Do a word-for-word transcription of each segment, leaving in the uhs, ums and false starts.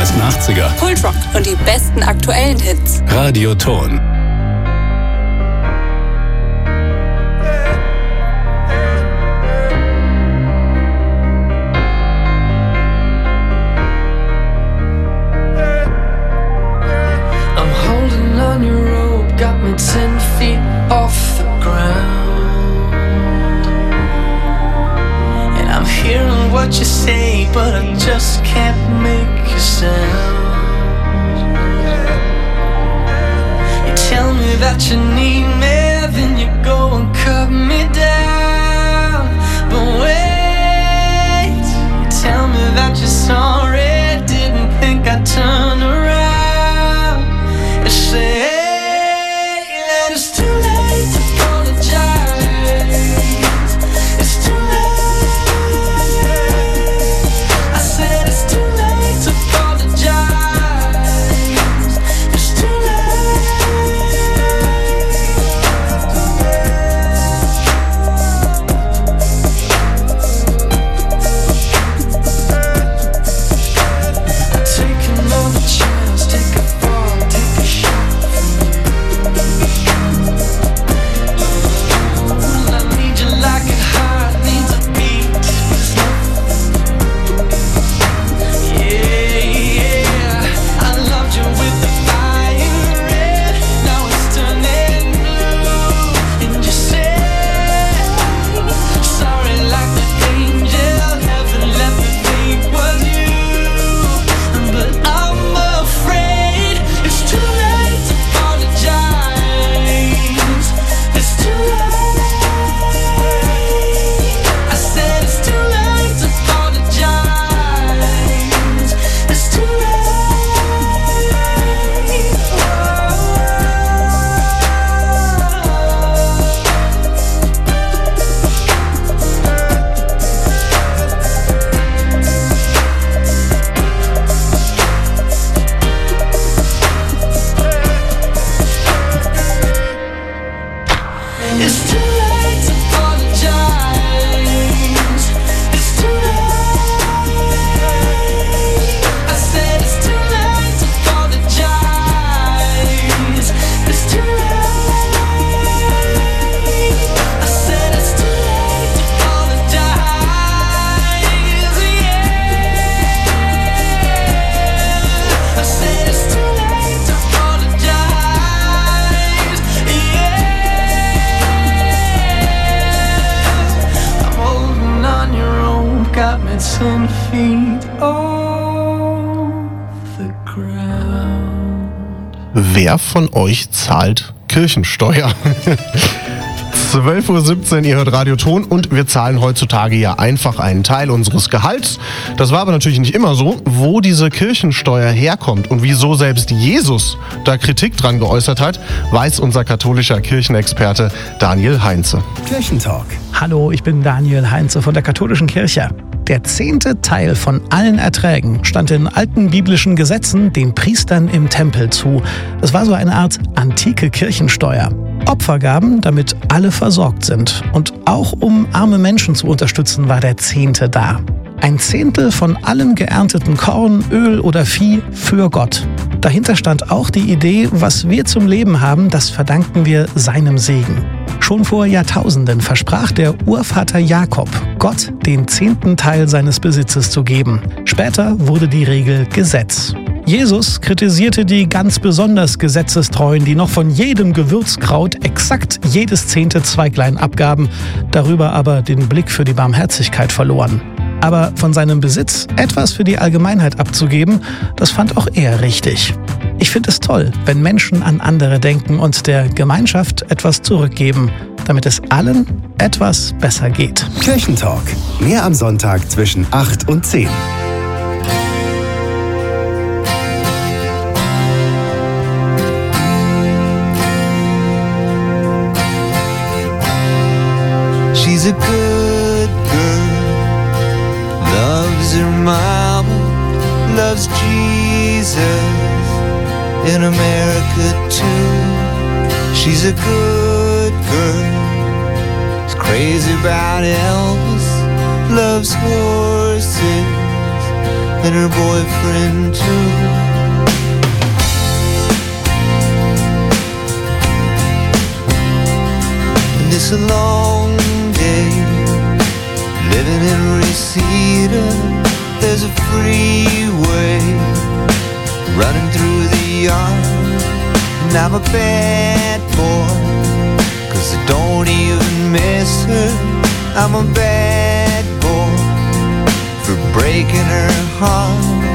meisten achtziger. Kultrock und die besten aktuellen Hits. Radioton. Ten feet off the ground, and I'm hearing what you say, but I just can't make a sound. You tell me that you need me, then you go and cut me down. But wait, you tell me that you're sorry, didn't think I'd turn around. You say it's too late to apologize. It's too late. I said it's too late to apologize. It's too take another chance, take a fall, take a shot. Like a heart needs a beat. Yeah, yeah. I loved you with the fire red. Now it's turning blue. And you say sorry like the angel. Heaven let me think was you. But I'm afraid it's too late to apologize. It's too late. It's too late to apologize. It's too late. I said it's too late to apologize. It's too late. I said it's too late to apologize. Yeah. I said it's too late to apologize. Yeah. Got me ten feet off the ground. Wer von euch zahlt Kirchensteuer? zwölf Uhr siebzehn, ihr hört Radioton und wir zahlen heutzutage ja einfach einen Teil unseres Gehalts. Das war aber natürlich nicht immer so. Wo diese Kirchensteuer herkommt und wieso selbst Jesus da Kritik dran geäußert hat, weiß unser katholischer Kirchenexperte Daniel Heinze. Kirchentalk. Hallo, ich bin Daniel Heinze von der katholischen Kirche. Der zehnte Teil von allen Erträgen stand in alten biblischen Gesetzen den Priestern im Tempel zu. Das war so eine Art antike Kirchensteuer. Opfergaben, damit alle versorgt sind. Und auch um arme Menschen zu unterstützen, war der Zehnte da. Ein Zehntel von allem geernteten Korn, Öl oder Vieh für Gott. Dahinter stand auch die Idee, was wir zum Leben haben, das verdanken wir seinem Segen. Schon vor Jahrtausenden versprach der Urvater Jakob, Gott den zehnten Teil seines Besitzes zu geben. Später wurde die Regel Gesetz. Jesus kritisierte die ganz besonders Gesetzestreuen, die noch von jedem Gewürzkraut exakt jedes zehnte Zweiglein abgaben, darüber aber den Blick für die Barmherzigkeit verloren. Aber von seinem Besitz etwas für die Allgemeinheit abzugeben, das fand auch er richtig. Ich finde es toll, wenn Menschen an andere denken und der Gemeinschaft etwas zurückgeben, damit es allen etwas besser geht. Kirchentalk. Mehr am Sonntag zwischen acht und zehn. She's a good girl, loves her mama, loves Jesus, in America too. She's a good girl, is crazy about Elvis, loves horses, and her boyfriend too. And it's a long day living in Reseda. There's a freeway running through the yard, and I'm a bad boy, 'cause I don't even miss her. I'm a bad boy for breaking her heart.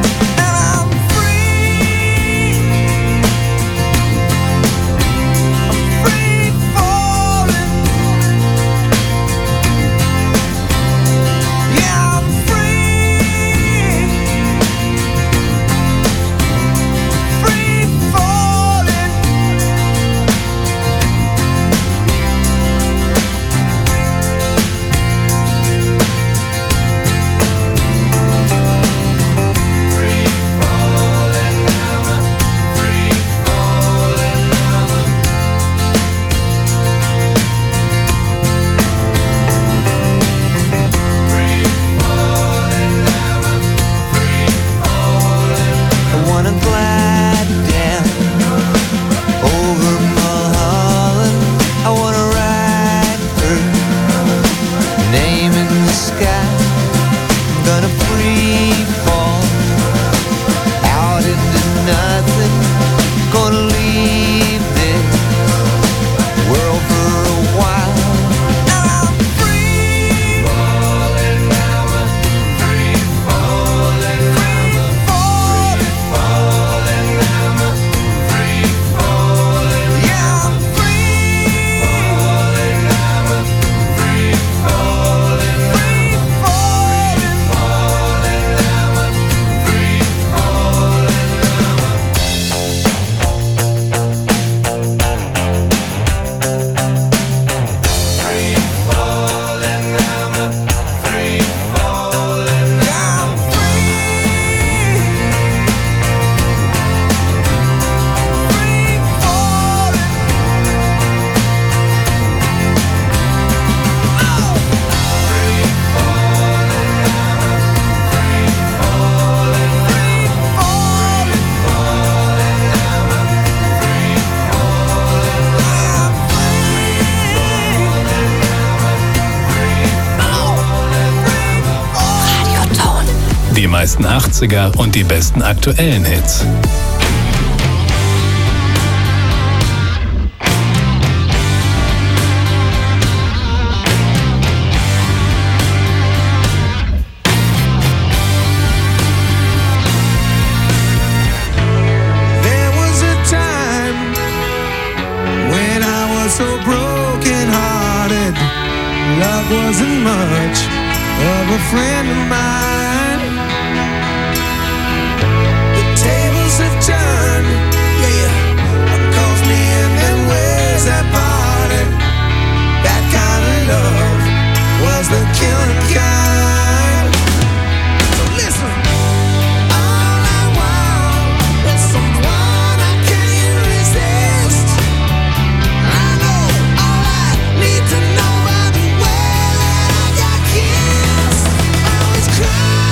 Die meisten achtziger und die besten aktuellen Hits. There was a time when I was so broken-hearted. Love wasn't much of a friend of mine. Tables have turned, yeah, calls me in and where's that party? That kind of love was the killing kind. So listen, all I want is someone I can't resist. I know all I need to know by the way that I got kissed. I was crying.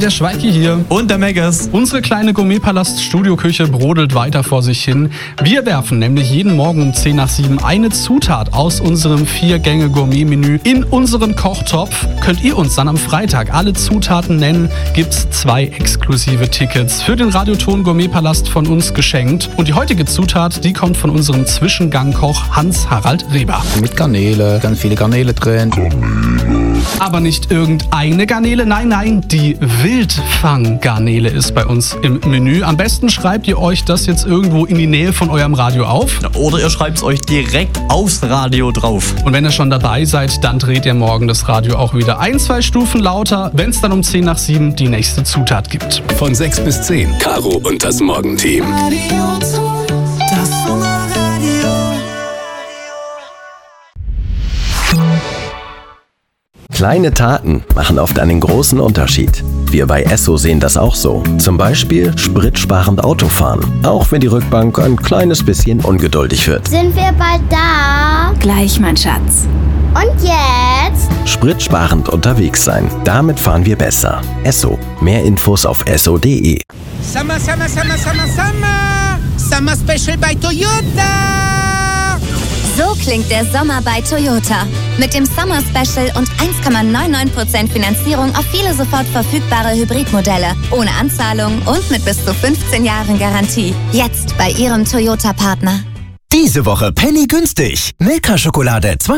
der Schweiki hier. Und der Megas. Unsere kleine Gourmetpalast-Studioküche brodelt weiter vor sich hin. Wir werfen nämlich jeden Morgen um zehn nach sieben eine Zutat aus unserem Vier-Gänge-Gourmet-Menü in unseren Kochtopf. Könnt ihr uns dann am Freitag alle Zutaten nennen, gibt's zwei exklusive Tickets für den Radioton Gourmetpalast von uns geschenkt. Und die heutige Zutat, die kommt von unserem Zwischengang-Koch Hans-Harald Reber. Mit Garnele, ganz viele Garnele drin. Aber nicht irgendeine Garnele, nein, nein, die Wildfang-Garnele ist bei uns im Menü. Am besten schreibt ihr euch das jetzt irgendwo in die Nähe von eurem Radio auf. Oder ihr schreibt es euch direkt aufs Radio drauf. Und wenn ihr schon dabei seid, dann dreht ihr morgen das Radio auch wieder ein, zwei Stufen lauter, wenn es dann um zehn nach sieben die nächste Zutat gibt. Von sechs bis zehn. Caro und das Morgenteam. Das Sommerradio. Kleine Taten machen oft einen großen Unterschied. Wir bei Esso sehen das auch so. Zum Beispiel spritsparend Autofahren. Auch wenn die Rückbank ein kleines bisschen ungeduldig wird. Sind wir bald da? Gleich, mein Schatz. Und jetzt? Spritsparend unterwegs sein. Damit fahren wir besser. Esso. Mehr Infos auf esso punkt de. Summer, Summer, Summer, Summer, Summer. Summer Special bei Toyota. So klingt der Sommer bei Toyota. Mit dem Summer Special und eins Komma neunundneunzig Prozent Finanzierung auf viele sofort verfügbare Hybridmodelle. Ohne Anzahlung und mit bis zu fünfzehn Jahren Garantie. Jetzt bei Ihrem Toyota-Partner. Diese Woche Penny günstig. Milka-Schokolade